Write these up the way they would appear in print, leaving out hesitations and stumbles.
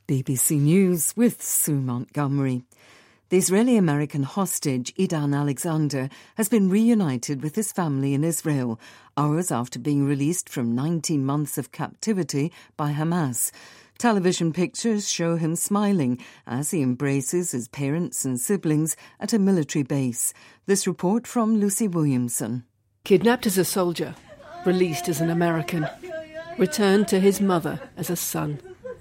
BBC News with Sue Montgomery. The Israeli-American hostage, Idan Alexander, has been reunited with his family in Israel, hours after being released from 19 months of captivity by Hamas. Television pictures show him smiling as he embraces his parents and siblings at a military base. This report from Lucy Williamson. Kidnapped as a soldier, released as an American, returned to his mother as a son.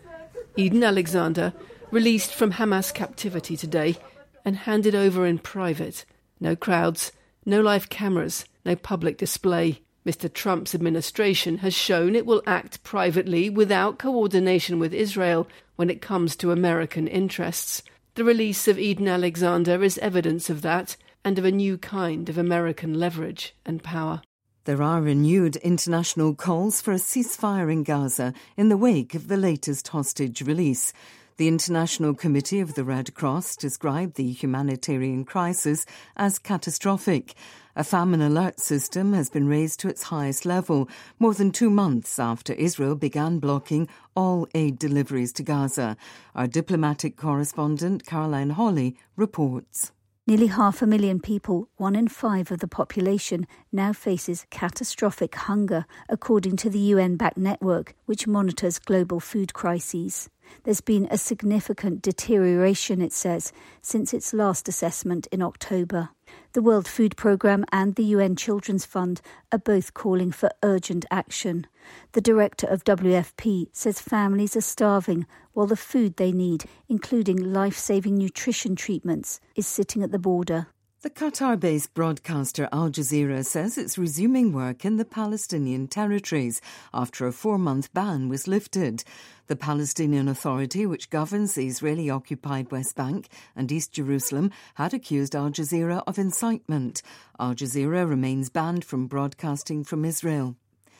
Idan Alexander, released from Hamas captivity today and handed over in private. No crowds, no live cameras, no public display. Mr. Trump's administration has shown it will act privately without coordination with Israel when it comes to American interests. The release of Idan Alexander is evidence of that and of a new kind of American leverage and power. There are renewed international calls for a ceasefire in Gaza in the wake of the latest hostage release. The International Committee of the Red Cross described the humanitarian crisis as catastrophic. A famine alert system has been raised to its highest level, more than 2 months after Israel began blocking all aid deliveries to Gaza. Our diplomatic correspondent Caroline Hawley reports. Nearly 500,000 people, 1 in 5 of the population, now faces catastrophic hunger, according to the UN-backed network, which monitors global food crises. There's been a significant deterioration, it says, since its last assessment in October. The World Food Programme and the UN Children's Fund are both calling for urgent action. The director of WFP says families are starving while the food they need, including life-saving nutrition treatments, is sitting at the border. The Qatar-based broadcaster Al Jazeera says it's resuming work in the Palestinian territories after a 4-month ban was lifted. The Palestinian Authority, which governs the Israeli-occupied West Bank and East Jerusalem, had accused Al Jazeera of incitement. Al Jazeera remains banned from broadcasting from Israel.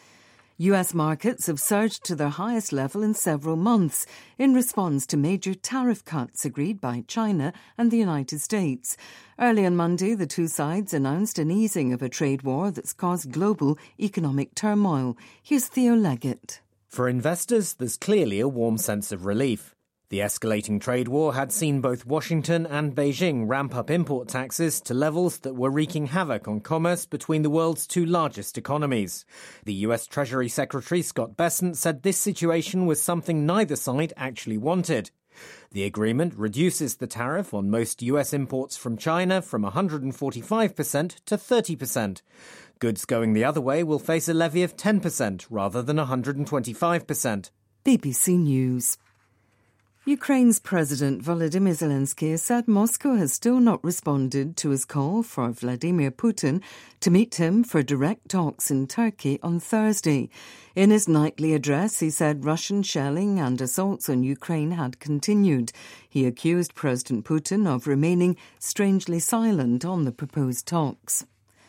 US markets have surged to their highest level in several months in response to major tariff cuts agreed by China and the United States. Early on Monday, the two sides announced an easing of a trade war that's caused global economic turmoil. Here's Theo Leggett. For investors, there's clearly a warm sense of relief. The escalating trade war had seen both Washington and Beijing ramp up import taxes to levels that were wreaking havoc on commerce between the world's two largest economies. The US Treasury Secretary Scott Bessent said this situation was something neither side actually wanted. The agreement reduces the tariff on most US imports from China from 145% to 30%. Goods going the other way will face a levy of 10% rather than 125%. BBC News. Ukraine's President Volodymyr Zelensky has said Moscow has still not responded to his call for Vladimir Putin to meet him for direct talks in Turkey on Thursday. In his nightly address, he said Russian shelling and assaults on Ukraine had continued. He accused President Putin of remaining strangely silent on the proposed talks.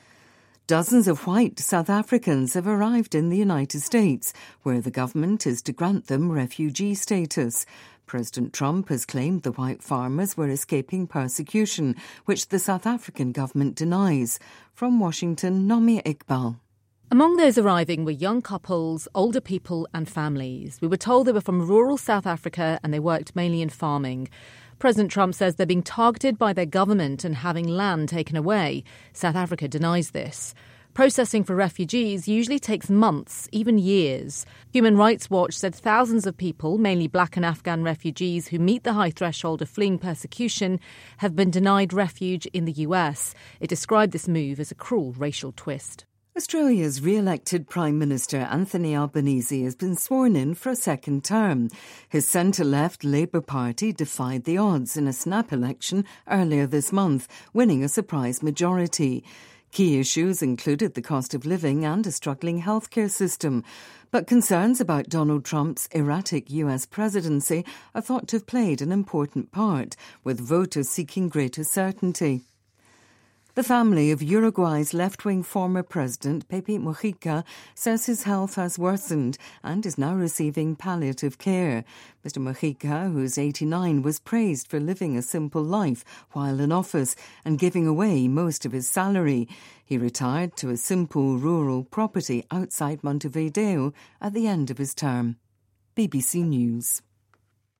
Dozens of white South Africans have arrived in the United States, where the government is to grant them refugee status. President Trump has claimed the white farmers were escaping persecution, which the South African government denies. From Washington, Nomi Iqbal. Among those arriving were young couples, older people and families. We were told they were from rural South Africa and they worked mainly in farming. President Trump says they're being targeted by their government and having land taken away. South Africa denies this. Processing for refugees usually takes months, even years. Human Rights Watch said thousands of people, mainly black and Afghan refugees who meet the high threshold of fleeing persecution, have been denied refuge in the US. It described this move as a cruel racial twist. Australia's re-elected Prime Minister Anthony Albanese has been sworn in for a second term. His centre-left Labour Party defied the odds in a snap election earlier this month, winning a surprise majority. Key issues included the cost of living and a struggling healthcare system. But concerns about Donald Trump's erratic US presidency are thought to have played an important part, with voters seeking greater certainty. The family of Uruguay's left-wing former president, Pepe Mujica, says his health has worsened and is now receiving palliative care. Mr. Mujica, who's 89, was praised for living a simple life while in office and giving away most of his salary. He retired to a simple rural property outside Montevideo at the end of his term. BBC News.